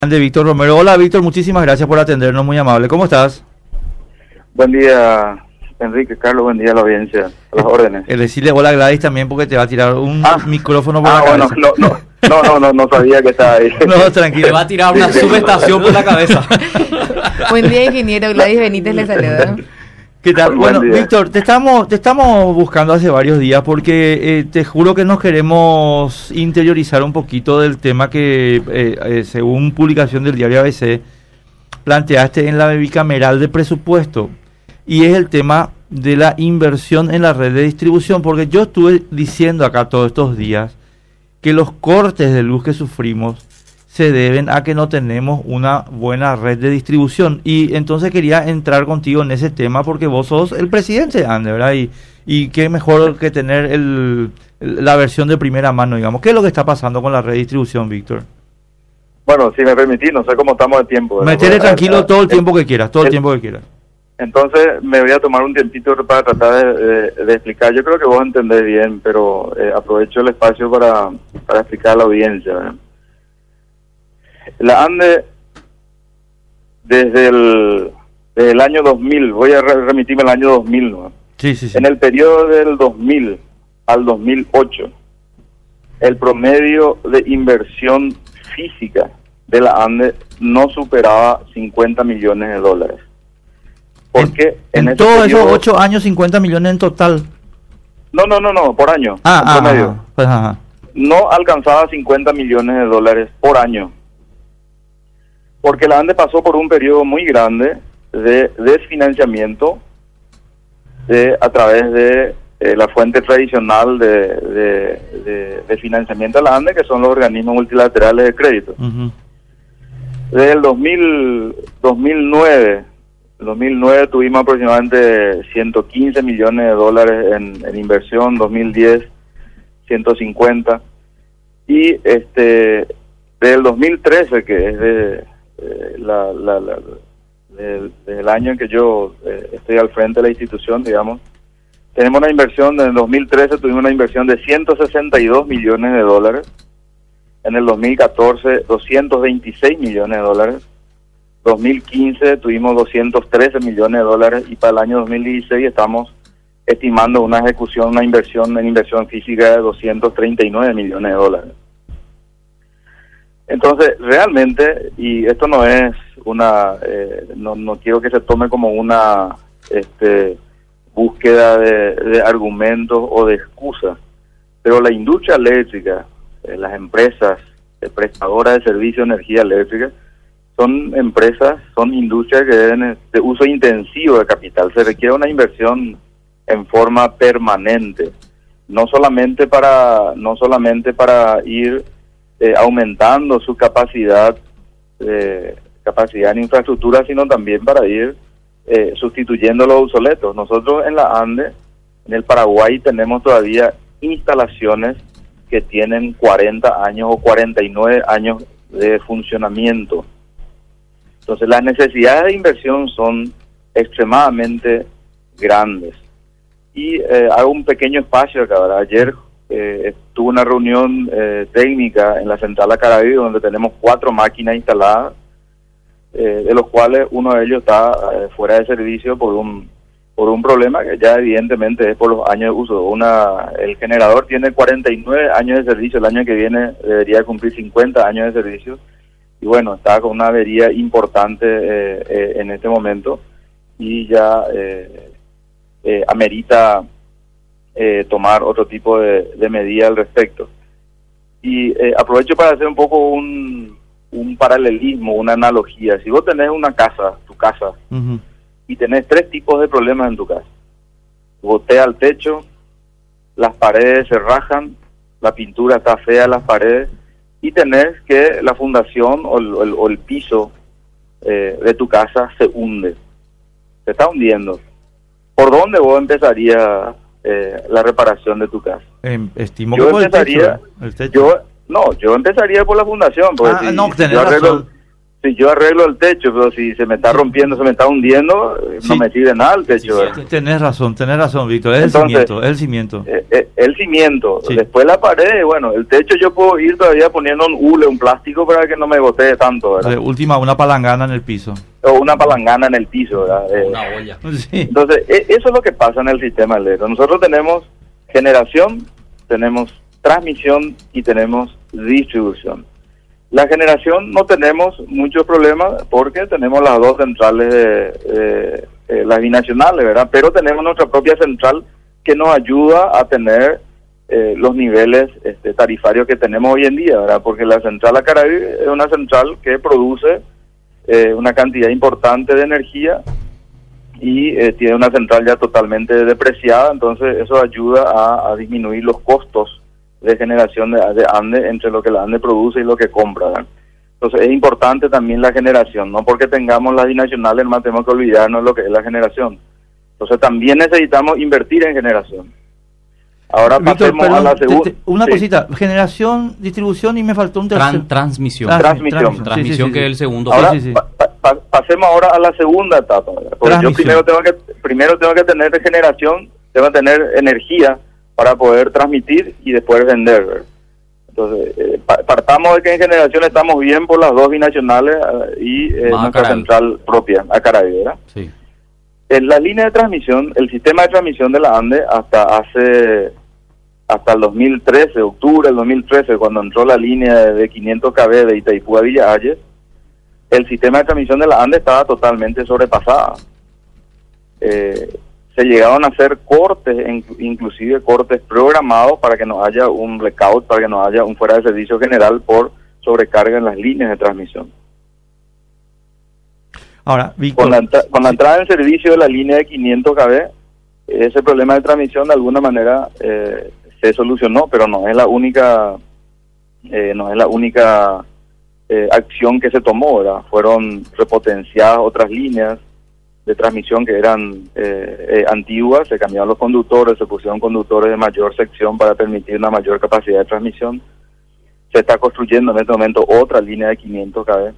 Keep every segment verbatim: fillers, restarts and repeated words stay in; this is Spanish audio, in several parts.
De Víctor Romero. Hola Víctor, muchísimas gracias por atendernos, muy amable. ¿Cómo estás? Buen día, Enrique, Carlos, buen día a la audiencia, a las órdenes. El decirle hola a Gladys también porque te va a tirar un ah, micrófono por ah, la bueno, cabeza. No, no, no, no, no, no sabía que estaba ahí. No, tranquilo. Te va a tirar una subestación por la cabeza. Buen día, ingeniero. Gladys Benítez le saluda. ¿Qué tal? Buen Bueno, día. Víctor, te estamos, te estamos buscando hace varios días porque eh, te juro que nos queremos interiorizar un poquito del tema que, eh, eh, según publicación del diario A B C, planteaste en la bicameral de presupuesto, y es el tema de la inversión en la red de distribución, porque yo estuve diciendo acá todos estos días que los cortes de luz que sufrimos se deben a que no tenemos una buena red de distribución, y entonces quería entrar contigo en ese tema porque vos sos el presidente, Ande, ¿verdad? Y, y qué mejor que tener el, la versión de primera mano, digamos. ¿Qué es lo que está pasando con la red de distribución, Víctor? Bueno, si me permitís, no sé cómo estamos de tiempo. ¿verdad? Metele Bueno, tranquilo ah, todo el eh, tiempo que quieras, todo el el- tiempo que quieras. Entonces me voy a tomar un tiempito para tratar de, de- de explicar. Yo creo que vos entendés bien, pero eh, aprovecho el espacio para, para explicar a la audiencia, ¿verdad? La ANDE, desde el, desde el año dos mil, voy a re- remitirme al año dos mil, ¿no? Sí, sí, sí. En el periodo del dos mil al dos mil ocho, el promedio de inversión física de la ANDE no superaba cincuenta millones de dólares. Porque En, en, en ese todos periodo- esos ocho años, cincuenta millones en total. No, no, no, no, por año, Ah, en ah, promedio. ah, pues, ajá. No alcanzaba cincuenta millones de dólares por año. Porque la ANDE pasó por un periodo muy grande de desfinanciamiento de, a través de eh, la fuente tradicional de, de, de- de financiamiento de la ANDE, que son los organismos multilaterales de crédito. Ujú. Desde el dos mil, dos mil nueve, dos mil nueve tuvimos aproximadamente ciento quince millones de dólares en, en inversión, dos mil diez ciento cincuenta, y este desde el dos mil trece, que es de, eh, la, la, la, del, del año en que yo eh, estoy al frente de la institución, digamos, tenemos una inversión. En el dos mil trece tuvimos una inversión de ciento sesenta y dos millones de dólares, en el dos mil catorce doscientos veintiséis millones de dólares, dos mil quince tuvimos doscientos trece millones de dólares, y para el año dos mil dieciséis estamos estimando una ejecución, una inversión en inversión física de doscientos treinta y nueve millones de dólares. Entonces, realmente, y esto no es una, eh, no, no quiero que se tome como una este, búsqueda de, de argumentos o de excusas, pero la industria eléctrica, eh, las empresas eh, prestadoras de servicio de energía eléctrica, son empresas, son industrias que deben de uso intensivo de capital. Se requiere una inversión en forma permanente, no solamente para no solamente para ir eh, aumentando su capacidad eh, capacidad en infraestructura, sino también para ir eh, sustituyendo los obsoletos. Nosotros en la ANDE, en el Paraguay, tenemos todavía instalaciones que tienen cuarenta años o cuarenta y nueve años de funcionamiento. Entonces las necesidades de inversión son extremadamente grandes. Y eh, hago un pequeño espacio acá, ¿verdad? Ayer eh, tuve una reunión eh, técnica en la central Acaraví, donde tenemos cuatro máquinas instaladas, eh, de los cuales uno de ellos está eh, fuera de servicio por un por un problema que ya evidentemente es por los años de uso. Una, el generador tiene cuarenta y nueve años de servicio, el año que viene debería cumplir cincuenta años de servicio, y bueno, está con una avería importante eh, eh, en este momento, y ya eh, eh, amerita eh, tomar otro tipo de, de medida al respecto. Y eh, aprovecho para hacer un poco un, un paralelismo, una analogía. Si vos tenés una casa, tu casa, Ujú. y tenés tres tipos de problemas en tu casa: gotea al techo, las paredes se rajan, la pintura está fea en las paredes, y tenés que la fundación o el, o el, o el piso eh, de tu casa se hunde, se está hundiendo. ¿Por dónde vos empezarías eh, la reparación de tu casa? Em, estimo Yo que por el empezaría, techo, el techo. yo no, yo empezaría por la fundación, porque Ah, si, no, si tenés yo arreglo, razón. si yo arreglo el techo, pero si se me está rompiendo, se me está hundiendo, Sí. no me sirve nada el techo. Sí, ¿verdad? sí, tenés razón, tenés razón, Víctor, es Entonces, el cimiento, es el cimiento. Eh, eh, el cimiento, Sí. después la pared, bueno, el techo yo puedo ir todavía poniendo un hule, un plástico para que no me gotee tanto, ¿verdad? De última, una palangana en el piso. O una palangana en el piso, ¿verdad? Eh, Una olla. Sí. Entonces, e- eso es lo que pasa en el sistema eléctrico. Nosotros tenemos generación, tenemos transmisión y tenemos distribución. La generación no tenemos muchos problemas porque tenemos las dos centrales, de, de- de las binacionales, ¿verdad? Pero tenemos nuestra propia central que nos ayuda a tener eh, los niveles este, tarifarios que tenemos hoy en día, ¿verdad? Porque la central Acaraí es una central que produce eh, una cantidad importante de energía y eh, tiene una central ya totalmente depreciada, entonces eso ayuda a, a disminuir los costos de generación de, de ANDE entre lo que la ANDE produce y lo que compra, ¿verdad? Entonces es importante también la generación, no porque tengamos las binacionales más tenemos que olvidarnos de lo que es la generación. Entonces también necesitamos invertir en generación. Ahora Víctor, pasemos perdón, a la te- segunda. te- una cosita, generación, distribución y me faltó un tercer. Tran- transmisión. Ah, sí, Transmisión. Transmisión sí, sí, que sí. es el segundo. Ahora sí, sí. pa- pa- pa- pasemos ahora a la segunda etapa, ¿verdad? Porque yo Transmisión. primero tengo que primero tengo que tener generación, tengo que tener energía para poder transmitir y después vender, ¿verdad? Entonces, eh, pa- partamos de que en generación estamos bien por las dos binacionales eh, y eh, Más nuestra Acaraí. central propia, Acaraí, ¿verdad? Sí. En la línea de transmisión, el sistema de transmisión de la ANDE hasta hace hasta el dos mil trece, octubre del dos mil trece, cuando entró la línea de quinientos kilómetros de Itaipú a Villa Ayes, el sistema de transmisión de la ANDE estaba totalmente sobrepasada. Eh, se llegaron a hacer cortes, in- inclusive cortes programados para que no haya un blackout, para que no haya un fuera de servicio general por sobrecarga en las líneas de transmisión. Ahora, Víctor. Con la, entra- con la sí. entrada en servicio de la línea de quinientos kilómetros, ese problema de transmisión de alguna manera eh, se solucionó, pero no es la única eh, no es la única eh, acción que se tomó, ¿verdad? Fueron repotenciadas otras líneas de transmisión que eran eh, eh, antiguas, se cambiaron los conductores, se pusieron conductores de mayor sección para permitir una mayor capacidad de transmisión. Se está construyendo en este momento otra línea de quinientos kilómetros.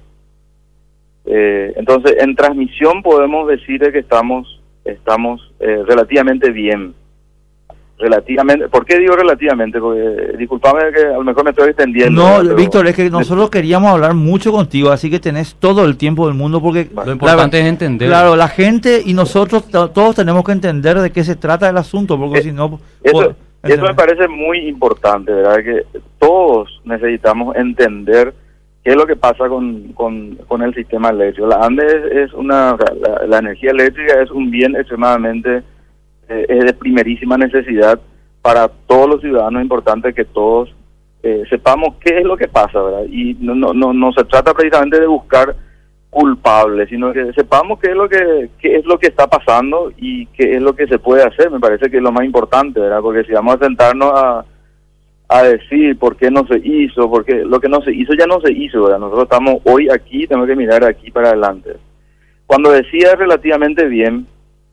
Eh, entonces, en transmisión podemos decir de que estamos estamos eh, relativamente bien. Relativamente, ¿por qué digo relativamente? Porque, eh, disculpame que a lo mejor me estoy extendiendo. No, pero- Víctor, es que nosotros queríamos hablar mucho contigo, así que tenés todo el tiempo del mundo porque Lo importante la- es entender. Claro, la gente y nosotros to- todos tenemos que entender de qué se trata el asunto, porque Eh, si no... Eso, pues, eso me parece muy importante, ¿verdad? Que todos necesitamos entender qué es lo que pasa con, con, con el sistema eléctrico. La ANDE es, es una, la, la energía eléctrica es un bien extremadamente, eh, es de primerísima necesidad para todos los ciudadanos. Es importante que todos eh, sepamos qué es lo que pasa, ¿verdad? Y no, no, no, no se trata precisamente de buscar culpables, sino que sepamos qué es lo que qué es lo que está pasando y qué es lo que se puede hacer. Me parece que es lo más importante, ¿verdad? Porque si vamos a sentarnos a a decir por qué no se hizo, porque lo que no se hizo ya no se hizo, ¿verdad? Nosotros estamos hoy aquí, tenemos que mirar aquí para adelante. Cuando decía relativamente bien,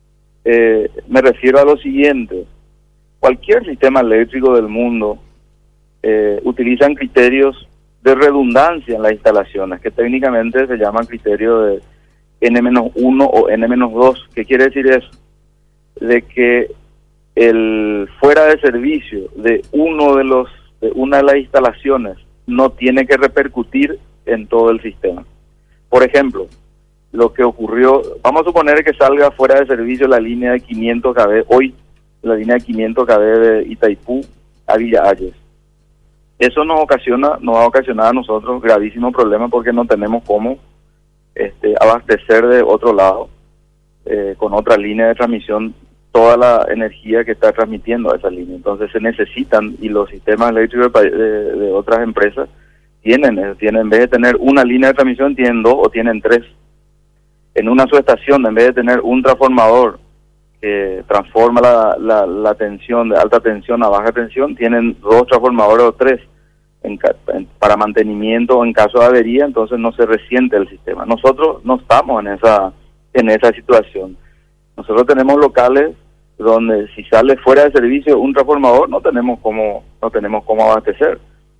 eh, me refiero a lo siguiente: cualquier sistema eléctrico del mundo eh, utilizan criterios de redundancia en las instalaciones, que técnicamente se llaman criterios de ene menos uno o ene menos dos. ¿Qué quiere decir eso? De que el fuera de servicio de uno de los de una de las instalaciones no tiene que repercutir en todo el sistema. Por ejemplo, lo que ocurrió, vamos a suponer que salga fuera de servicio la línea de quinientos kilómetros hoy, la línea de quinientos kilómetros de Itaipú a Villa Ayes. Eso nos ocasiona, nos va a ocasionar a nosotros gravísimo problema porque no tenemos cómo este, abastecer de otro lado eh, con otra línea de transmisión toda la energía que está transmitiendo a esa línea. Entonces se necesitan, y los sistemas eléctricos de, de, de otras empresas tienen, eh, tienen, en vez de tener una línea de transmisión, tienen dos o tienen tres. En una subestación, en vez de tener un transformador que transforma la, la, la tensión de alta tensión a baja tensión, tienen dos transformadores o tres en, en, para mantenimiento o en caso de avería, entonces no se resiente el sistema. Nosotros no estamos en esa en esa situación. Nosotros tenemos locales donde si sale fuera de servicio un transformador no tenemos cómo no tenemos cómo abastecer.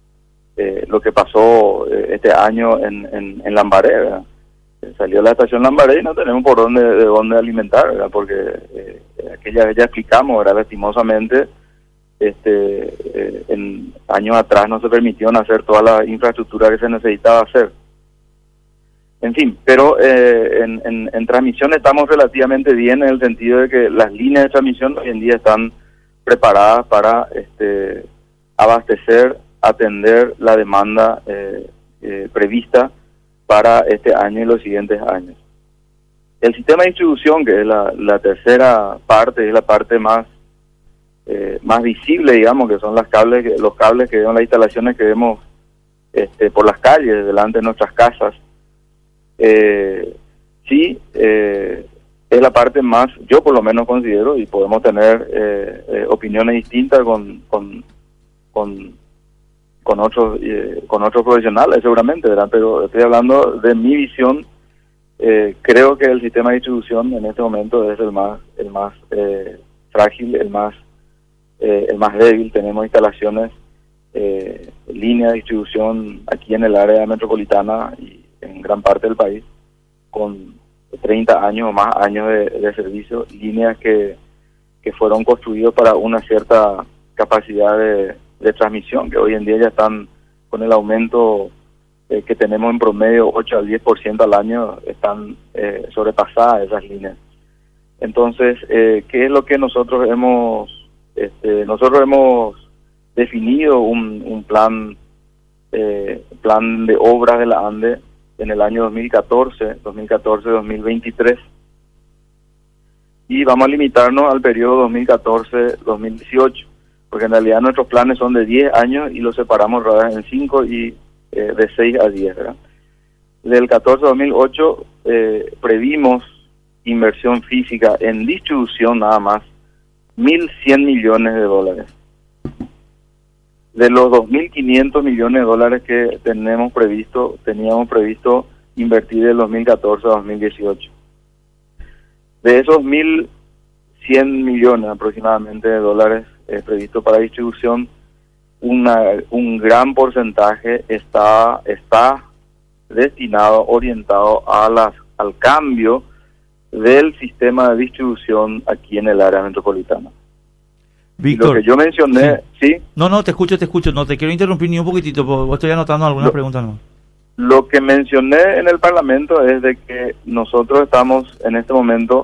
eh, lo que pasó eh, este año en, en, en Lambaré, ¿verdad? Salió la estación Lambaré y no tenemos por dónde de dónde alimentar, ¿verdad? Porque eh, aquella vez ya explicamos, ¿verdad? Lastimosamente, este, eh, en años atrás no se permitieron hacer toda la infraestructura que se necesitaba hacer. En fin, pero eh, en, en, en transmisión estamos relativamente bien en el sentido de que las líneas de transmisión hoy en día están preparadas para este, abastecer, atender la demanda eh, eh, prevista para este año y los siguientes años. El sistema de distribución, que es la, la tercera parte, es la parte más eh, más visible, digamos, que son las cables, que, los cables que son las instalaciones que vemos este, por las calles, delante de nuestras casas. Eh, sí, eh, es la parte más, yo por lo menos considero, y podemos tener eh, eh, opiniones distintas con con con, con otros eh, con otros profesionales seguramente, ¿verdad? Pero estoy hablando de mi visión. Eh, creo que el sistema de distribución en este momento es el más el más eh, frágil, el más eh, el más débil. Tenemos instalaciones, eh, líneas de distribución aquí en el área metropolitana y en gran parte del país, con treinta años o más años de, de servicio, líneas que, que fueron construidas para una cierta capacidad de, de transmisión, que hoy en día ya están con el aumento eh, que tenemos en promedio ocho al diez por ciento al año, están eh, sobrepasadas esas líneas. Entonces, eh, ¿qué es lo que nosotros hemos, este, nosotros hemos definido un, un plan, eh, plan de obras de la ANDE en el año dos mil catorce, dos mil catorce dos mil veintitrés, y vamos a limitarnos al periodo dos mil catorce dos mil dieciocho, porque en realidad nuestros planes son de diez años y los separamos en cinco y eh, de seis a diez, ¿verdad? Del catorce a dos mil ocho eh, previmos inversión física en distribución nada más, mil cien millones de dólares. De los dos mil quinientos millones de dólares que tenemos previsto, teníamos previsto invertir del dos mil catorce a dos mil dieciocho. De esos mil cien millones aproximadamente de dólares eh, previstos para distribución, una, un gran porcentaje está está destinado, orientado a las al cambio del sistema de distribución aquí en el área metropolitana. Víctor, lo que yo mencioné, sí. ¿sí? No, no, te escucho, te escucho. No te quiero interrumpir ni un poquitito, porque estoy anotando algunas lo, preguntas. ¿No? Lo que mencioné en el Parlamento es de que nosotros estamos en este momento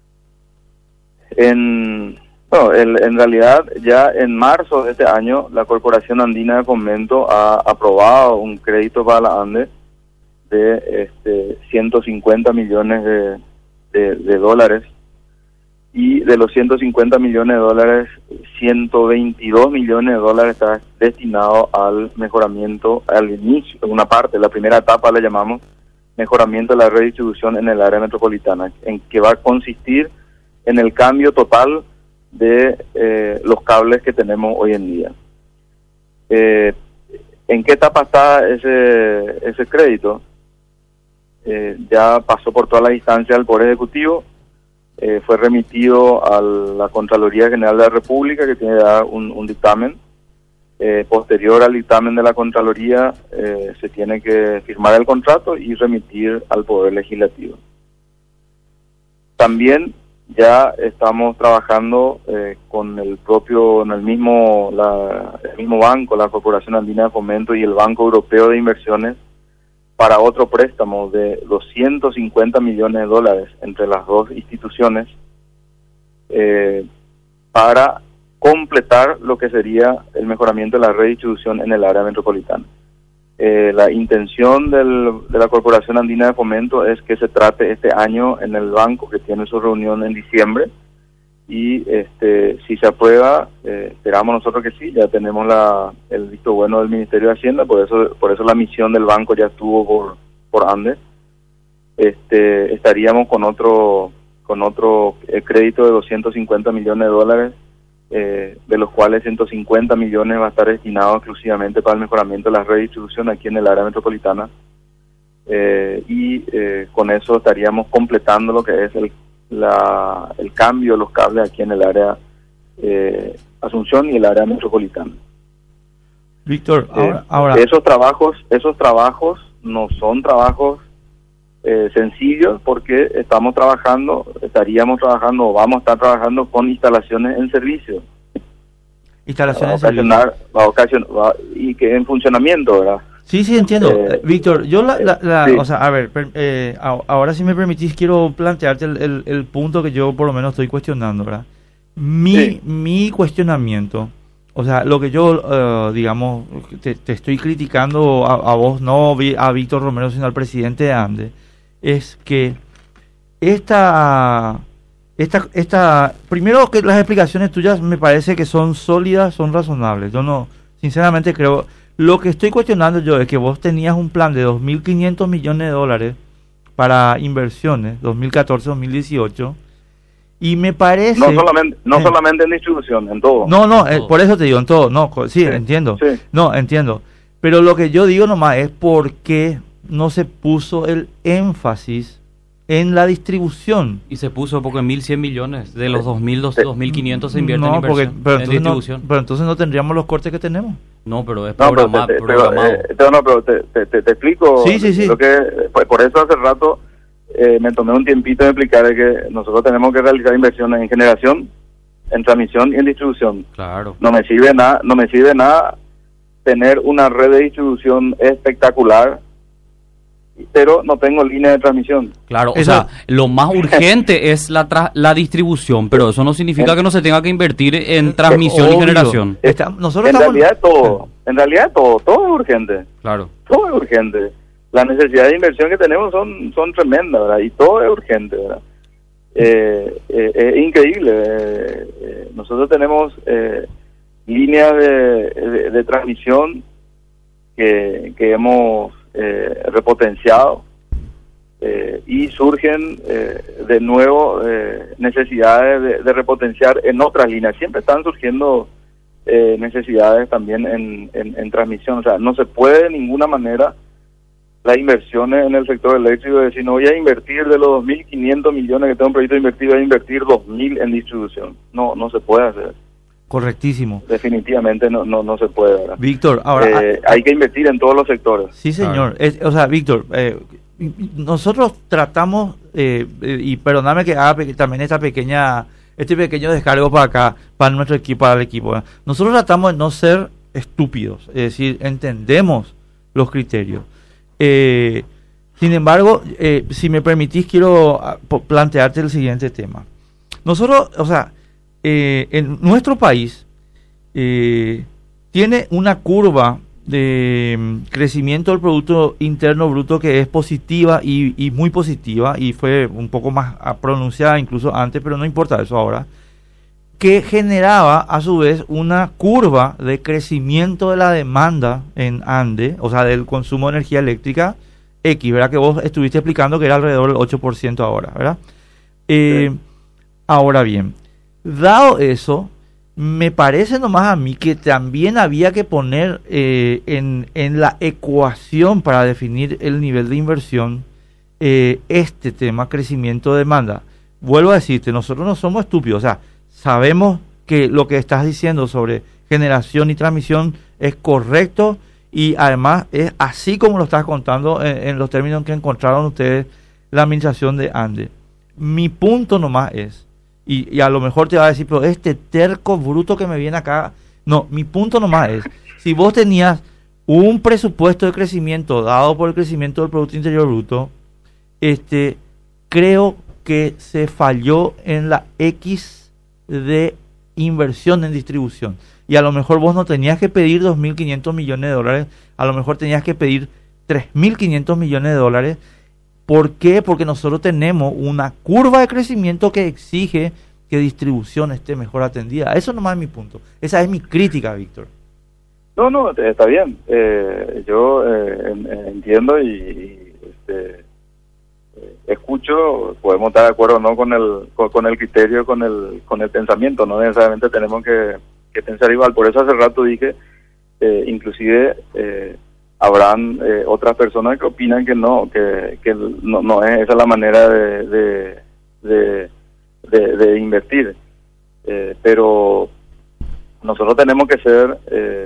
en... Bueno, el, en realidad ya en marzo de este año la Corporación Andina de Fomento ha aprobado un crédito para la ANDE de este, ciento cincuenta millones de, de, de dólares. Y de los ciento cincuenta millones de dólares, ciento veintidós millones de dólares está destinado al mejoramiento, al inicio, una parte, la primera etapa le llamamos mejoramiento de la redistribución en el área metropolitana, en que va a consistir en el cambio total de eh, los cables que tenemos hoy en día. Eh, ¿En qué etapa está ese, ese crédito? Eh, ya pasó por toda la instancia del Poder Ejecutivo. Eh, fue remitido a la Contraloría General de la República, que tiene que dar un, un dictamen. Eh, posterior al dictamen de la Contraloría, eh, se tiene que firmar el contrato y remitir al Poder Legislativo. También ya estamos trabajando eh, con el propio, en el mismo, la, el mismo banco, la Corporación Andina de Fomento y el Banco Europeo de Inversiones, para otro préstamo de doscientos cincuenta millones de dólares entre las dos instituciones, eh, para completar lo que sería el mejoramiento de la redistribución en el área metropolitana. Eh, la intención del, de la Corporación Andina de Fomento es que se trate este año en el banco, que tiene su reunión en diciembre, y este si se aprueba, eh, esperamos nosotros que sí, ya tenemos la el visto bueno del Ministerio de Hacienda, por eso por eso la misión del banco ya estuvo por por Andes. Este estaríamos con otro con otro eh, crédito de doscientos cincuenta millones de dólares, eh, de los cuales ciento cincuenta millones va a estar destinado exclusivamente para el mejoramiento de la redistribución aquí en el área metropolitana, eh, y eh, con eso estaríamos completando lo que es el La, el cambio de los cables aquí en el área eh, Asunción y el área metropolitana. Víctor, Eh, ahora, ahora esos trabajos, esos trabajos no son trabajos eh, sencillos, porque estamos trabajando, estaríamos trabajando o vamos a estar trabajando con instalaciones en servicio. Va a instalaciones de ocasionar, va a ocasionar, va- y que en funcionamiento, ¿verdad? Sí, sí, entiendo. Eh, Eh, Víctor, yo la, la, la- sí. o sea, a ver, per- eh, a- ahora si me permitís quiero plantearte el, el, el punto que yo por lo menos estoy cuestionando, ¿verdad? Mi, Sí. mi cuestionamiento, o sea, lo que yo, eh, digamos, te, te estoy criticando a, a vos, no vi- a Víctor Romero, sino al presidente de ANDE, es que esta, esta, esta, primero que las explicaciones tuyas me parece que son sólidas, son razonables. Yo no, sinceramente creo, lo que estoy cuestionando yo es que vos tenías un plan de dos mil quinientos millones de dólares para inversiones, dos mil catorce a dos mil dieciocho, y me parece... No solamente, no Eh. solamente en distribución, en todo. No, no, eh, todo. por eso te digo, en todo, no, co- sí, Sí, entiendo, sí. no, entiendo, pero lo que yo digo nomás es por qué no se puso el énfasis en la distribución. Y se puso poco en mil cien millones. De los dos mil, Sí. dos mil quinientos se invierte No, en porque, inversión, pero, en entonces no, distribución. pero entonces no tendríamos los cortes que tenemos. No, pero es No, pero, programa- te, te- pero, programado. eh, pero no, pero te, te, te- te explico. Sí, sí, sí. Lo que, pues, por eso hace rato eh, me tomé un tiempito de explicar de que nosotros tenemos que realizar inversiones en generación, en transmisión y en distribución. Claro. No me sirve nada, no me sirve nada tener una red de distribución espectacular, pero no tengo línea de transmisión. Claro, o Eso- sea, lo más urgente es la tra- la distribución, pero eso no significa que no se tenga que invertir en transmisión y Obvio. generación. Está- nosotros En estamos... realidad todo, en realidad todo, todo es urgente. Claro. Todo es urgente. Las necesidades de inversión que tenemos son son tremendas, ¿verdad? Y todo es urgente, ¿verdad? Eh, eh, es increíble. eh, eh, nosotros tenemos eh, líneas de, de, de transmisión que, que hemos eh, repotenciado, eh, y surgen eh, de nuevo eh, necesidades de, de repotenciar en otras líneas. Siempre están surgiendo eh, necesidades también en, en, en transmisión. O sea, no se puede de ninguna manera las inversiones en el sector eléctrico decir, no voy a invertir de los dos mil quinientos millones que tengo previsto invertir, voy a invertir dos mil en distribución. No, no se puede hacer. Correctísimo. Definitivamente no, no, no se puede, ¿verdad? Víctor, ahora... Eh, hay que invertir en todos los sectores. Sí, señor. Es- o sea, Víctor, eh, nosotros tratamos, eh, eh, y perdóname que haga pe- también esta pequeña, este pequeño descargo para acá, para nuestro equipo, para el equipo. ¿eh? Nosotros tratamos de no ser estúpidos, es decir, entendemos los criterios. Eh, sin embargo, eh, si me permitís, quiero ah, po- plantearte el siguiente tema. Nosotros, o sea, eh, en nuestro país eh, tiene una curva de mm, crecimiento del Producto Interno Bruto que es positiva y, y muy positiva, y fue un poco más ah, pronunciada incluso antes, pero no importa eso ahora, que generaba a su vez una curva de crecimiento de la demanda en ANDE, o sea, del consumo de energía eléctrica X, ¿verdad? Que vos estuviste explicando que era alrededor del ocho por ciento ahora, ¿verdad? Eh, Sí. Ahora bien, dado eso, me parece nomás a mí que también había que poner eh, en, en la ecuación para definir el nivel de inversión eh, este tema, crecimiento de demanda. Vuelvo a decirte, nosotros no somos estúpidos, o sea, sabemos que lo que estás diciendo sobre generación y transmisión es correcto, y además es así como lo estás contando en, en los términos que encontraron ustedes la administración de ANDE. Mi punto nomás es, y, y a lo mejor te va a decir, pero este terco bruto que me viene acá, no, mi punto nomás es, si vos tenías un presupuesto de crecimiento dado por el crecimiento del Producto Interior Bruto, este, creo que se falló en la X de inversión en distribución. Y a lo mejor vos no tenías que pedir dos mil quinientos millones de dólares, a lo mejor tenías que pedir tres mil quinientos millones de dólares. ¿Por qué? Porque nosotros tenemos una curva de crecimiento que exige que distribución esté mejor atendida. Eso nomás es mi punto. Esa es mi crítica, Víctor. No, no, está bien. Eh, yo eh, en- en- entiendo y, y, este, eh, escucho. Podemos estar de acuerdo o no con el con, con el criterio, con el con el pensamiento. No necesariamente tenemos que, que pensar igual. Por eso hace rato dije, eh, inclusive eh, habrán eh, otras personas que opinan que no, que, que no, no es esa la manera de de, de, de, de invertir. Eh, pero nosotros tenemos que ser eh,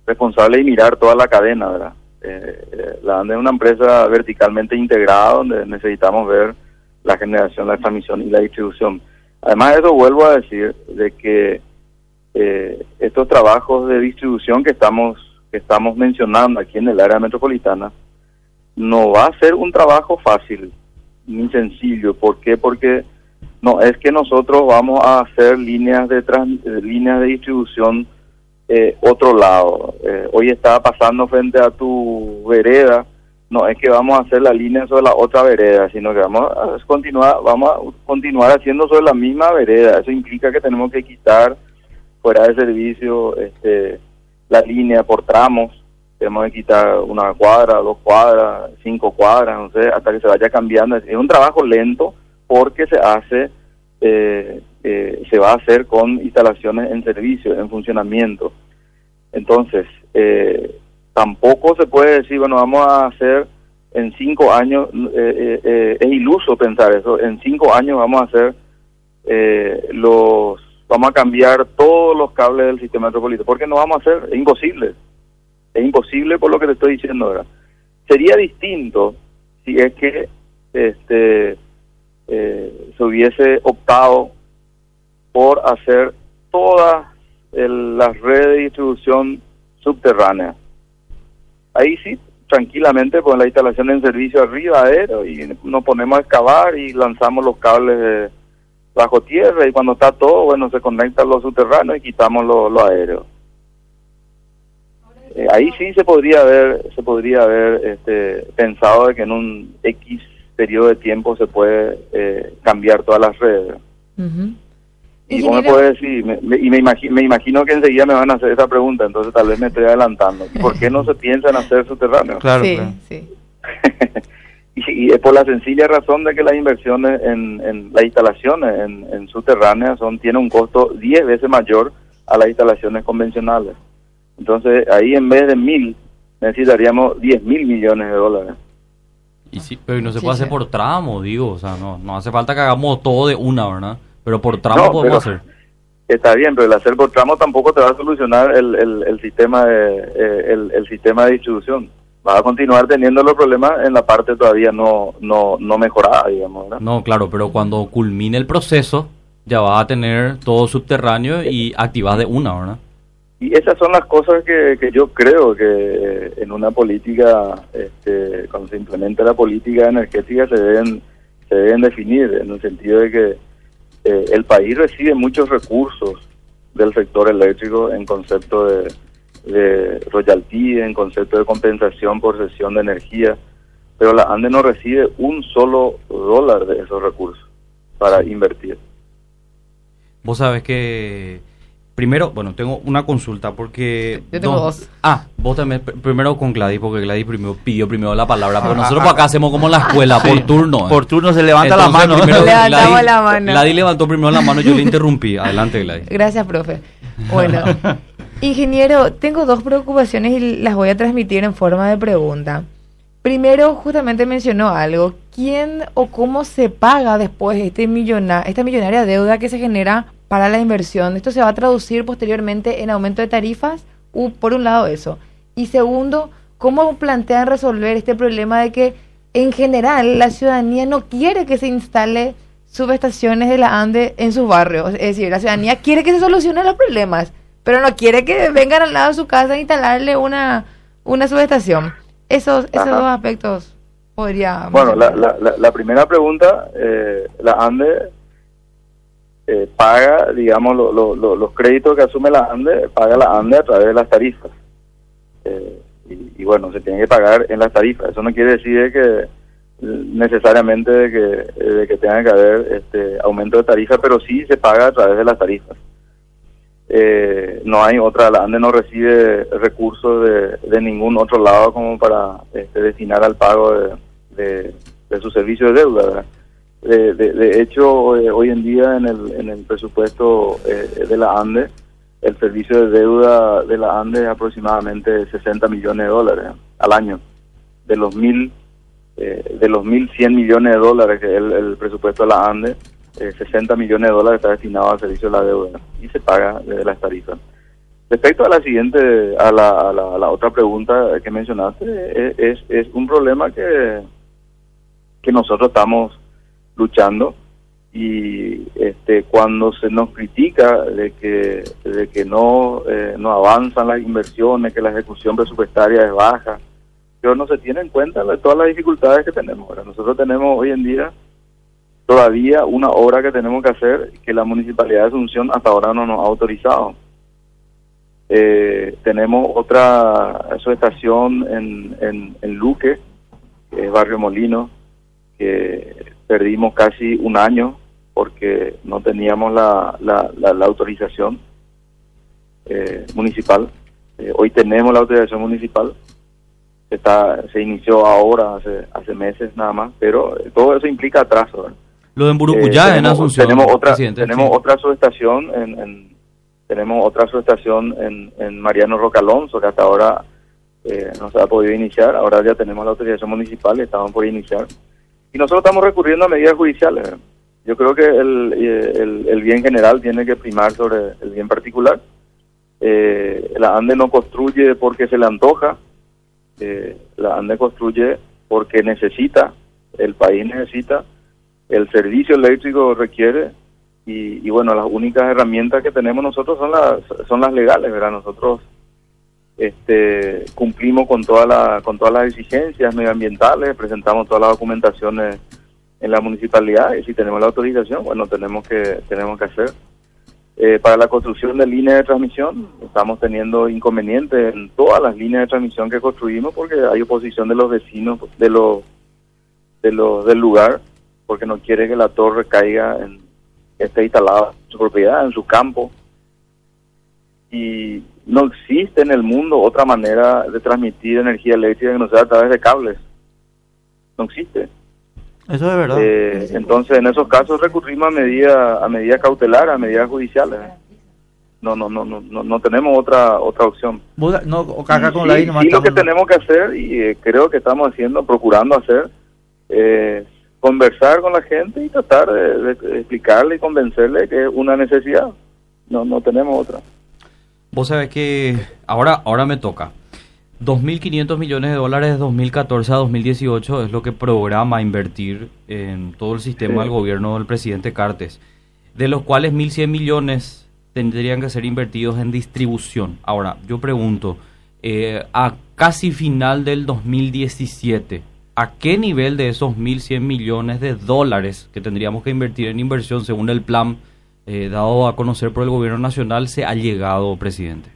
responsable y mirar toda la cadena, ¿verdad? Eh, la ANDE es una empresa verticalmente integrada donde necesitamos ver la generación, la transmisión y la distribución. Además de eso, vuelvo a decir de que eh, estos trabajos de distribución que estamos que estamos mencionando aquí en el área metropolitana no va a ser un trabajo fácil ni sencillo. ¿Por qué? Porque no es que nosotros vamos a hacer líneas de trans, líneas de distribución eh, otro lado. Eh, hoy estaba pasando frente a tu vereda, no es que vamos a hacer la línea sobre la otra vereda, sino que vamos a continuar, vamos a continuar haciendo sobre la misma vereda. Eso implica que tenemos que quitar fuera de servicio este, la línea por tramos. Tenemos que quitar una cuadra, dos cuadras, cinco cuadras, no sé, hasta que se vaya cambiando. Es un trabajo lento porque se hace, eh, eh, se va a hacer con instalaciones en servicio, en funcionamiento. Entonces, eh, tampoco se puede decir, bueno, vamos a hacer en cinco años, eh, eh, eh, es iluso pensar eso, en cinco años vamos a hacer eh, los, vamos a cambiar todos los cables del sistema metropolitano, porque no vamos a hacer, es imposible. Es imposible por lo que te estoy diciendo ahora. Sería distinto si es que este eh, se hubiese optado por hacer todas el, las redes de distribución subterránea. Ahí sí, tranquilamente, con la instalación en servicio arriba, aéreo, y nos ponemos a excavar y lanzamos los cables de bajo tierra, y cuando está todo, bueno, se conectan los subterráneos y quitamos los lo aéreos. Eh, ahí sí se podría haber se podría haber este, pensado de que en un X periodo de tiempo se puede eh, cambiar todas las redes. Uh-huh. Y vos me puedes decir, me, me, y me, imagi- me imagino que enseguida me van a hacer esa pregunta, entonces tal vez me estoy adelantando. ¿Por qué no se piensa en hacer subterráneos? Claro, sí, claro. sí. y, y es por la sencilla razón de que las inversiones en, en las instalaciones en, en subterráneas son tienen un costo diez veces mayor a las instalaciones convencionales. Entonces, ahí en vez de mil, necesitaríamos diez mil millones de dólares. Y sí, pero no se Sí, puede sí. hacer por tramo, digo, o sea, no no hace falta que hagamos todo de una, ¿verdad? Pero por tramo No, podemos pero hacer. Está bien, pero el hacer por tramo tampoco te va a solucionar el, el, el sistema de eh, el, el sistema de distribución. Vas a continuar teniendo los problemas en la parte todavía no no no mejorada, digamos, ¿verdad? No, claro, pero cuando culmine el proceso, ya vas a tener todo subterráneo y activas de una, ¿verdad? Y esas son las cosas que, que yo creo que eh, en una política, este, cuando se implementa la política energética, se deben se deben definir, en el sentido de que eh, el país recibe muchos recursos del sector eléctrico en concepto de, de royalty, en concepto de compensación por cesión de energía, pero la ANDE no recibe un solo dólar de esos recursos para invertir. Vos sabés que... Primero, bueno, tengo una consulta porque... Yo tengo no, dos. Ah, vos también, pr- primero con Gladys, porque Gladys primero pidió primero la palabra, porque nosotros por acá hacemos como en la escuela, Sí. por turno. Por turno se levanta Entonces, la mano. primero Levantamos Gladys- la mano. Gladys levantó primero la mano, yo le interrumpí. Adelante, Gladys. Gracias, profe. Bueno, ingeniero, tengo dos preocupaciones y las voy a transmitir en forma de pregunta. Primero, justamente mencionó algo. ¿Quién o cómo se paga después este millona- esta millonaria deuda que se genera para la inversión? ¿Esto se va a traducir posteriormente en aumento de tarifas? Uh, por un lado eso. Y segundo, ¿cómo plantean resolver este problema de que en general la ciudadanía no quiere que se instale subestaciones de la ANDE en sus barrios? Es decir, la ciudadanía quiere que se solucionen los problemas, pero no quiere que vengan al lado de su casa a instalarle una, una subestación. Esos, esos Ajá. dos aspectos podría... Bueno, la, la, la, la primera pregunta, eh, la ANDE eh, paga, digamos, lo, lo, lo, los créditos que asume la ANDE, paga la ANDE a través de las tarifas. Eh, y, y bueno, se tiene que pagar en las tarifas. Eso no quiere decir de que necesariamente de que, de que tenga que haber este aumento de tarifa, pero sí se paga a través de las tarifas. Eh, no hay otra, la ANDE no recibe recursos de, de ningún otro lado como para este, destinar al pago de, de, de su servicio de deuda, ¿verdad? De, de, de hecho, eh, hoy en día en el, en el presupuesto eh, de la ANDE, el servicio de deuda de la ANDE es aproximadamente sesenta millones de dólares al año, de los mil eh, de los mil cien millones de dólares que es el, el presupuesto de la ANDE. Eh, sesenta millones de dólares está destinado al servicio de la deuda y se paga desde las tarifas. Respecto a la siguiente, a la, a la, a la otra pregunta que mencionaste, es, es, es un problema que, que nosotros estamos luchando, y este cuando se nos critica de que de que no eh, no avanzan las inversiones, que la ejecución presupuestaria es baja, pero no se tiene en cuenta la, todas las dificultades que tenemos. ¿verdad? Nosotros tenemos hoy en día todavía una obra que tenemos que hacer que la Municipalidad de Asunción hasta ahora no nos ha autorizado. Eh, tenemos otra subestación en, en, en Luque, que es Barrio Molino, que perdimos casi un año porque no teníamos la, la, la, la autorización eh, municipal. Eh, hoy tenemos la autorización municipal, está se inició ahora, hace hace meses nada más, pero todo eso implica atraso. ¿verdad? Lo de Emburucuyá eh, en Asunción. Tenemos otra, presidente, tenemos sí. otra subestación en, en tenemos otra subestación en, en Mariano Roca Alonso, que hasta ahora eh, no se ha podido iniciar. Ahora ya tenemos la autorización municipal y estamos por iniciar. Y nosotros estamos recurriendo a medidas judiciales. ¿verdad? Yo creo que el, el, el bien general tiene que primar sobre el bien particular. Eh, la ANDE no construye porque se le antoja, eh, la ANDE construye porque necesita, el país necesita, el servicio eléctrico requiere, y, y bueno, las únicas herramientas que tenemos nosotros son las son las legales, ¿verdad? Nosotros este cumplimos con toda la con todas las exigencias medioambientales, presentamos todas las documentaciones en la municipalidad, y si tenemos la autorización, bueno, tenemos que tenemos que hacer. Eh, para la construcción de líneas de transmisión, estamos teniendo inconvenientes en todas las líneas de transmisión que construimos, porque hay oposición de los vecinos de los de los del lugar, porque no quiere que la torre caiga en esté instalada en su propiedad, en su campo. Y no existe en el mundo otra manera de transmitir energía eléctrica que no sea a través de cables. No existe. Eso es verdad. Eh, entonces, en esos casos recurrimos a medidas a medidas cautelares, a medidas judiciales. No, no, no, no, no, no tenemos otra otra opción. Vos, no, acá con sí, la I nomás sí, lo que estamos- tenemos que hacer, y eh, creo que estamos haciendo, procurando hacer, eh, conversar con la gente y tratar de, de explicarle y convencerle que es una necesidad. No, no tenemos otra. Vos sabés que ahora, ahora me toca. dos mil quinientos millones de dólares de dos mil catorce a dos mil dieciocho es lo que programa invertir en todo el sistema Sí. del gobierno del presidente Cartes, de los cuales mil cien millones tendrían que ser invertidos en distribución. Ahora, yo pregunto, eh, a casi final del dos mil diecisiete, ¿a qué nivel de esos mil cien millones de dólares que tendríamos que invertir en inversión según el plan eh, dado a conocer por el gobierno nacional se ha llegado, presidente?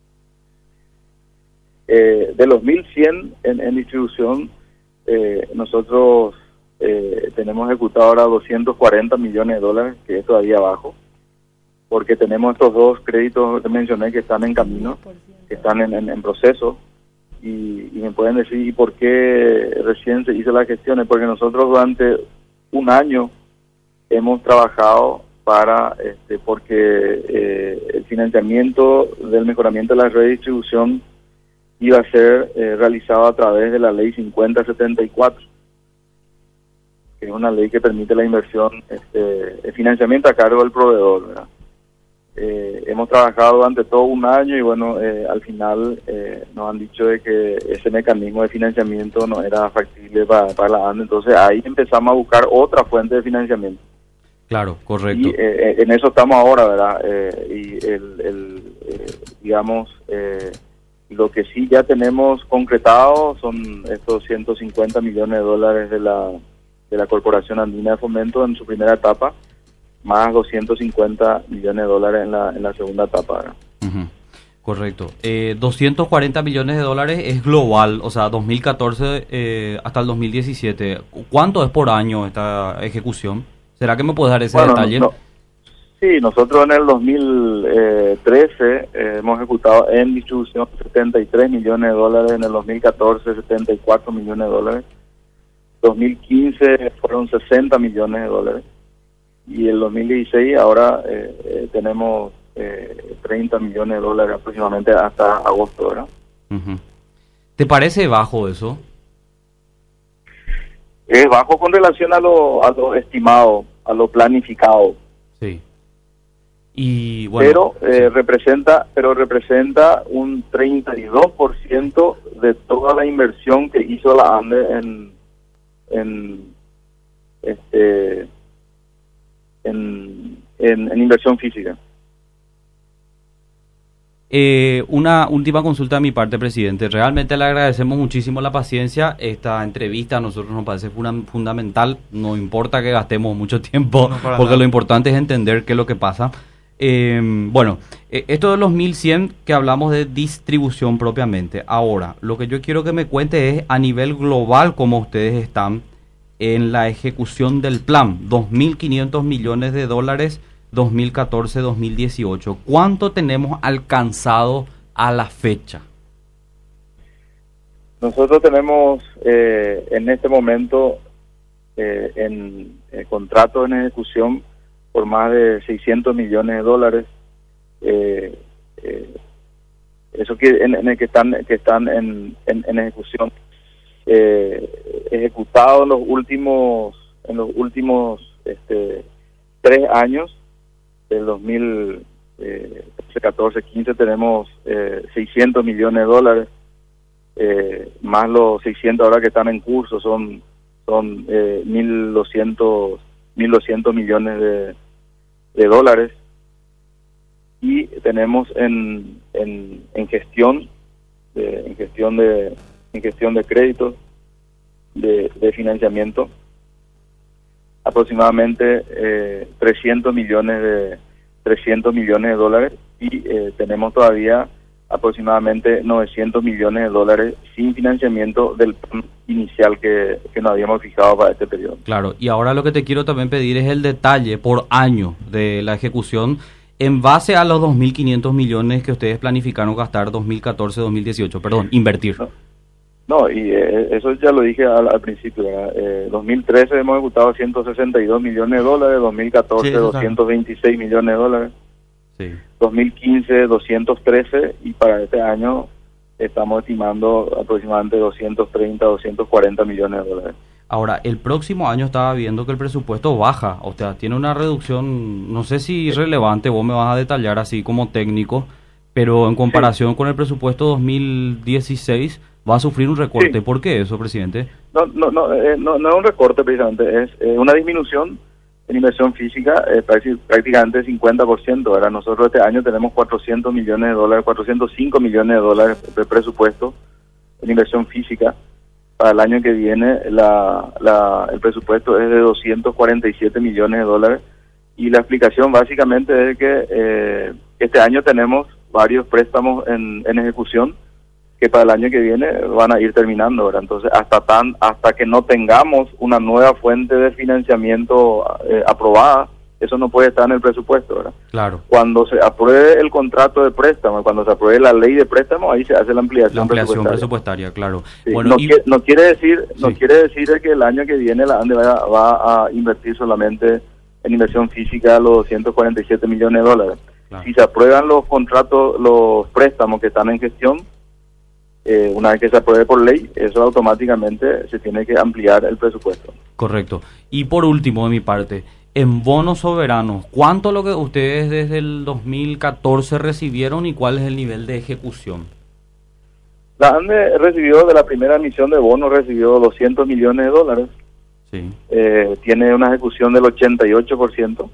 Eh, de los mil cien en, en distribución, eh, nosotros eh, tenemos ejecutado ahora doscientos cuarenta millones de dólares, que es todavía bajo, porque tenemos estos dos créditos que mencioné que están en camino, que están en, en, en proceso, y, y me pueden decir, ¿y por qué recién se hizo las gestiones? Porque nosotros durante un año hemos trabajado para, este, porque eh, el financiamiento del mejoramiento de la red de distribución iba a ser eh, realizado a través de la ley cincuenta setenta y cuatro, que es una ley que permite la inversión, este, el financiamiento a cargo del proveedor, ¿verdad? Eh, hemos trabajado durante todo un año y bueno, eh, al final eh, nos han dicho de que ese mecanismo de financiamiento no era factible para, para la ANDE, entonces ahí empezamos a buscar otra fuente de financiamiento. Claro, correcto. Y eh, en eso estamos ahora, ¿verdad? Eh, y el, el eh, digamos, eh, lo que sí ya tenemos concretado son estos ciento cincuenta millones de dólares de la de la Corporación Andina de Fomento en su primera etapa, más doscientos cincuenta millones de dólares en la en la segunda etapa, ¿verdad? Ujú, correcto. Eh, doscientos cuarenta millones de dólares es global, o sea, dos mil catorce eh, hasta el dos mil diecisiete. ¿Cuánto es por año esta ejecución? ¿Será que me puedes dar ese Bueno, detalle? no- sí, nosotros en el dos mil trece eh, hemos ejecutado en distribución setenta y tres millones de dólares, en el dos mil catorce setenta y cuatro millones de dólares, dos mil quince fueron sesenta millones de dólares, y el dos mil dieciséis ahora eh, eh, tenemos eh, treinta millones de dólares aproximadamente hasta agosto, ¿verdad? Ujú. ¿Te parece bajo eso? Es bajo con relación a lo, a lo estimado, a lo planificado. Sí. Y bueno, pero eh, sí. representa pero representa un treinta y dos por ciento de toda la inversión que hizo la ANDE en en este en, en, en inversión física. Eh, una última consulta de mi parte, presidente. Realmente le agradecemos muchísimo la paciencia. Esta entrevista a nosotros nos parece funda- fundamental. No importa que gastemos mucho tiempo, No, para porque nada. lo importante es entender qué es lo que pasa. Eh, bueno, eh, esto de los mil cien que hablamos de distribución propiamente. Ahora, lo que yo quiero que me cuente es a nivel global cómo ustedes están en la ejecución del plan. dos mil quinientos millones de dólares dos mil catorce dos mil dieciocho. ¿Cuánto tenemos alcanzado a la fecha? Nosotros tenemos eh, en este momento eh, en eh, contratos en ejecución por más de seiscientos millones de dólares. Eh, eh, eso que en, en el que están que están en, en, en ejecución, eh, ejecutados en los últimos en los últimos este, tres años. Del dos mil catorce quince tenemos eh, seiscientos millones de dólares, eh, más los seiscientos ahora que están en curso, son son eh, mil doscientos millones de, de dólares. Y tenemos en en, en gestión de, en gestión de en gestión de créditos de, de financiamiento aproximadamente eh, trescientos millones de trescientos millones de dólares, y eh, tenemos todavía aproximadamente novecientos millones de dólares sin financiamiento del plan inicial que, que nos habíamos fijado para este periodo. Claro, y ahora lo que te quiero también pedir es el detalle por año de la ejecución en base a los dos mil quinientos millones que ustedes planificaron gastar dos mil catorce dos mil dieciocho, perdón, invertir. No. No, y eh, eso ya lo dije al, al principio, ¿verdad? Eh, dos mil trece hemos ejecutado ciento sesenta y dos millones de dólares, dos mil catorce Sí, eso doscientos veintiséis millones de dólares, Sí. dos mil quince doscientos trece, y para este año estamos estimando aproximadamente doscientos treinta, doscientos cuarenta millones de dólares. Ahora, el próximo año estaba viendo que el presupuesto baja, o sea, tiene una reducción, no sé si relevante, vos me vas a detallar así como técnico, pero en comparación sí. con el presupuesto dos mil dieciséis va a sufrir un recorte. Sí. ¿Por qué eso, presidente? No, no, no, eh, no, no es un recorte precisamente, es eh, una disminución en inversión física, eh, prácticamente cincuenta por ciento. Ahora nosotros este año tenemos cuatrocientos millones de dólares, cuatrocientos cinco millones de dólares de presupuesto en inversión física. Para el año que viene la, la, el presupuesto es de doscientos cuarenta y siete millones de dólares, y la explicación básicamente es que eh, este año tenemos varios préstamos en, en ejecución que para el año que viene van a ir terminando, ¿verdad? Entonces, hasta tan hasta que no tengamos una nueva fuente de financiamiento eh, aprobada, eso no puede estar en el presupuesto, ¿verdad? Claro. Cuando se apruebe el contrato de préstamo, cuando se apruebe la ley de préstamo, ahí se hace la ampliación, la ampliación presupuestaria. presupuestaria, claro. Sí, Bueno, no, y... quiere, no quiere decir no sí. quiere decir que el año que viene la ANDE va, va a invertir solamente en inversión física los doscientos cuarenta y siete millones de dólares. Claro. Si se aprueban los contratos, los préstamos que están en gestión, Eh, una vez que se apruebe por ley, eso automáticamente se tiene que ampliar el presupuesto. Correcto. Y por último, de mi parte, en bonos soberanos, ¿cuánto lo que ustedes desde el dos mil catorce recibieron y cuál es el nivel de ejecución? La ANDE recibió, de la primera emisión de bonos, recibió doscientos millones de dólares. Sí. Eh, tiene una ejecución del ochenta y ocho por ciento.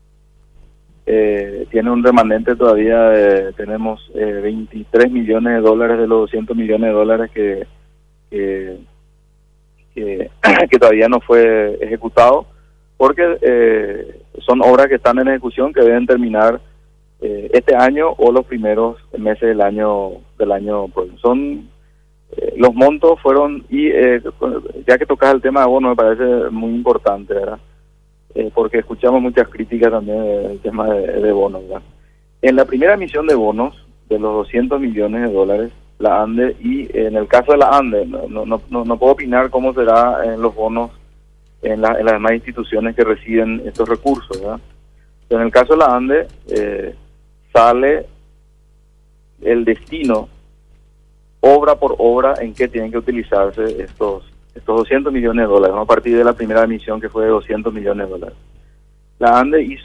Eh, tiene un remanente todavía, eh, tenemos eh, veintitrés millones de dólares de los doscientos millones de dólares que que, que, que todavía no fue ejecutado, porque eh, son obras que están en ejecución que deben terminar eh, este año o los primeros meses del año del año próximo. Son eh, los montos fueron, y eh, ya que tocas el tema de bonos, me parece muy importante, ¿verdad? Eh, porque escuchamos muchas críticas también del tema de, de bonos, ¿verdad? En la primera emisión de bonos, de los doscientos millones de dólares, la ANDE, y en el caso de la ANDE, no, no, no, no puedo opinar cómo será en los bonos en, la, en las demás instituciones que reciben estos recursos, ¿verdad? Pero en el caso de la ANDE, eh, sale el destino, obra por obra, en qué tienen que utilizarse estos estos doscientos millones de dólares, ¿no? A partir de la primera emisión, que fue de doscientos millones de dólares. La ANDE hizo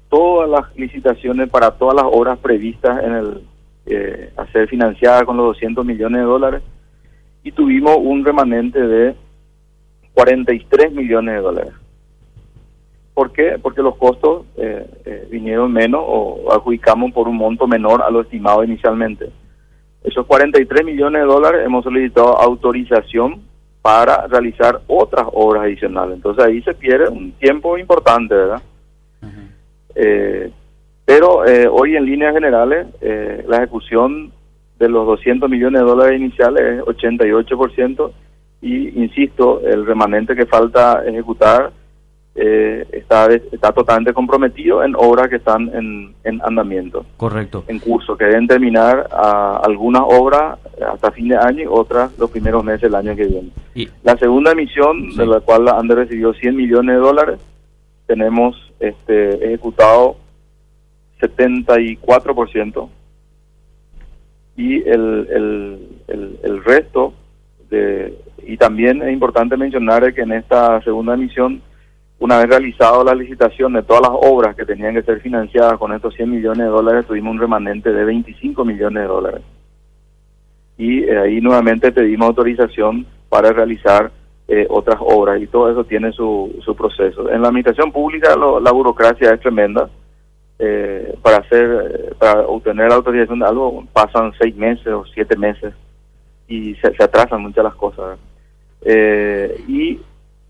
todas las licitaciones para todas las obras previstas en el eh, a ser financiadas con los doscientos millones de dólares, y tuvimos un remanente de cuarenta y tres millones de dólares. ¿Por qué? Porque los costos eh, eh, vinieron menos o adjudicamos por un monto menor a lo estimado inicialmente. Esos cuarenta y tres millones de dólares hemos solicitado autorización para realizar otras obras adicionales. Entonces ahí se pierde un tiempo importante, ¿verdad? Uh-huh. Eh, pero eh, hoy en líneas generales eh, la ejecución de los doscientos millones de dólares iniciales es ochenta y ocho por ciento y, insisto, el remanente que falta ejecutar eh, está está totalmente comprometido en obras que están en, en andamiento. Correcto. En curso, que deben terminar a, algunas obras hasta fin de año y otras los primeros meses del año que viene. Y la segunda emisión, sí, de la cual la ANDE recibió cien millones de dólares, tenemos este ejecutado setenta y cuatro por ciento y el, el, el, el resto de, y también es importante mencionar que en esta segunda emisión, una vez realizado la licitación de todas las obras que tenían que ser financiadas con estos cien millones de dólares, tuvimos un remanente de veinticinco millones de dólares. Y eh, ahí nuevamente pedimos autorización para realizar eh, otras obras, y todo eso tiene su, su proceso. En la administración pública lo, la burocracia es tremenda. Eh, para hacer, para obtener la autorización de algo pasan seis meses o siete meses y se, se atrasan muchas las cosas. Eh, y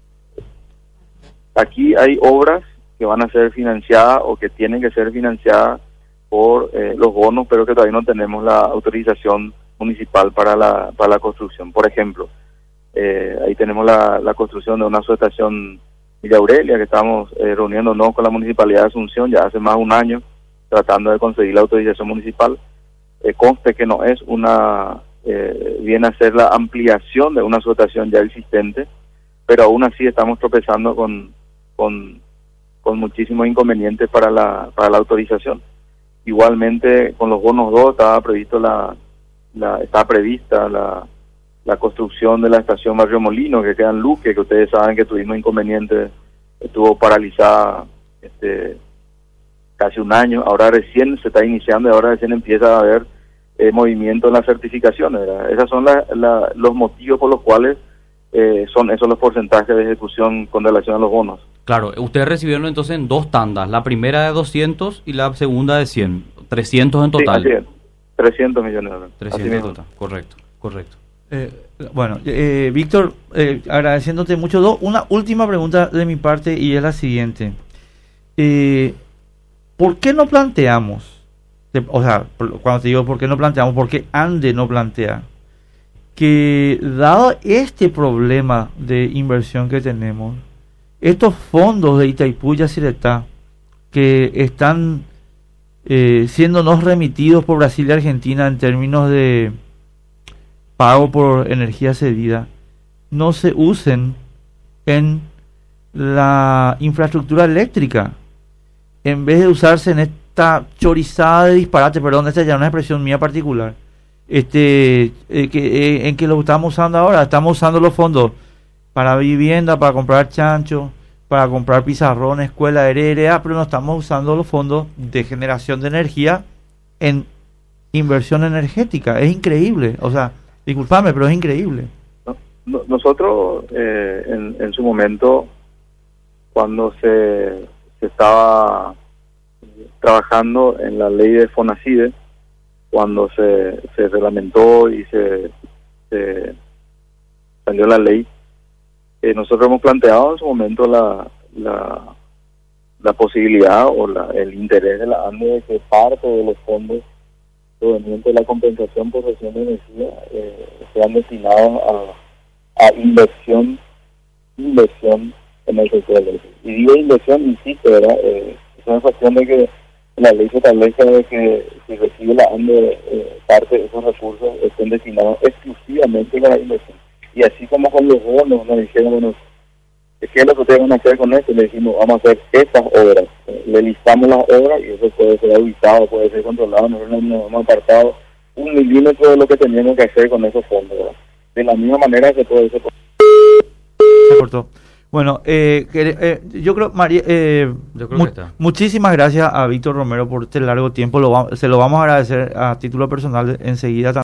aquí hay obras que van a ser financiadas o que tienen que ser financiadas por eh, los bonos, pero que todavía no tenemos la autorización municipal para la para la construcción. Por ejemplo, eh, ahí tenemos la, la construcción de una subestación Villa Aurelia, que estamos eh, reuniéndonos con la Municipalidad de Asunción ya hace más de un año, tratando de conseguir la autorización municipal. Eh, conste que no es una, eh, viene a ser la ampliación de una subestación ya existente, pero aún así estamos tropezando con con, con muchísimos inconvenientes para la para la autorización. Igualmente, con los bonos dos estaba previsto la, la estaba prevista la la construcción de la estación Barrio Molino, que queda en Luque, que ustedes saben que tuvimos inconvenientes, estuvo paralizada este casi un año, ahora recién se está iniciando y ahora recién empieza a haber eh, movimiento en las certificaciones, ¿verdad? Esos son la, la, los motivos por los cuales eh, son esos los porcentajes de ejecución con relación a los bonos. Claro, ustedes recibieron entonces en dos tandas, la primera de doscientos y la segunda de cien, trescientos en total. Sí, así es, trescientos millones de dólares. trescientos en total, correcto, correcto. Eh, bueno, eh, Víctor, eh, agradeciéndote mucho. Do, una última pregunta de mi parte y es la siguiente. Eh, ¿Por qué no planteamos, de, o sea, cuando te digo por qué no planteamos, porque ANDE no plantea, que dado este problema de inversión que tenemos, estos fondos de Itaipú y Yacyretá, que están eh, siéndonos remitidos por Brasil y Argentina en términos de pago por energía cedida, no se usen en la infraestructura eléctrica, en vez de usarse en esta chorizada de disparate, perdón, esta ya es una expresión mía particular, este eh, que eh, en que lo estamos usando ahora. Estamos usando los fondos para vivienda, para comprar chancho, para comprar pizarrones, escuela, R R A, pero no estamos usando los fondos de generación de energía en inversión energética. Es increíble, o sea, disculpame, pero es increíble. No, nosotros, eh, en, en su momento, cuando se, se estaba trabajando en la ley de FONACIDE, cuando se, se reglamentó y se, se salió la ley, eh, nosotros hemos planteado en su momento la la, la posibilidad o la, el interés de la ANDE de que parte de los fondos provenientes de la compensación por gestión de energía eh, sean destinados a, a inversión inversión en el sector eléctrico. Y digo inversión, insisto, ¿verdad? Eh, es una cuestión de que la ley se establece de que si recibe la ANDE eh, parte de esos recursos estén destinados exclusivamente para la inversión. Y así como con los bonos nos dijeron, bueno, ¿qué es lo que ustedes van a hacer con esto? Le dijimos, vamos a hacer estas obras. Eh, le listamos las obras y eso puede ser auditado, puede ser controlado. Nosotros nos hemos apartado un milímetro de lo que teníamos que hacer con esos fondos, ¿verdad? De la misma manera que todo eso. Se cortó. Bueno, eh, que, eh, yo creo, María, eh, Yo creo mu- que está. muchísimas gracias a Víctor Romero por este largo tiempo. Lo va- se lo vamos a agradecer a título personal enseguida también.